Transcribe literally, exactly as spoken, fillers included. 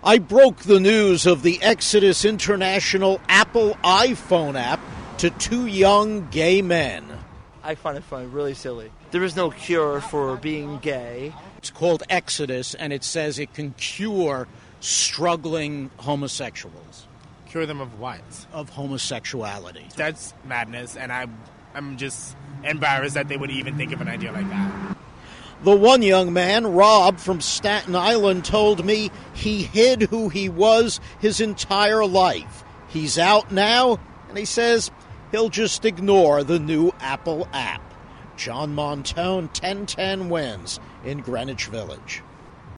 I broke the news of the Exodus International Apple iPhone app to two young gay men. I find it funny, really silly. There is no cure for being gay. It's called Exodus, and it says it can cure struggling homosexuals. Cure them of what? Of homosexuality. That's madness, and I, I'm just embarrassed that they would even think of an idea like that. The one young man, Rob from Staten Island, told me he hid who he was his entire life. He's out now, and he says he'll just ignore the new Apple app. John Montone, ten ten wins in Greenwich Village.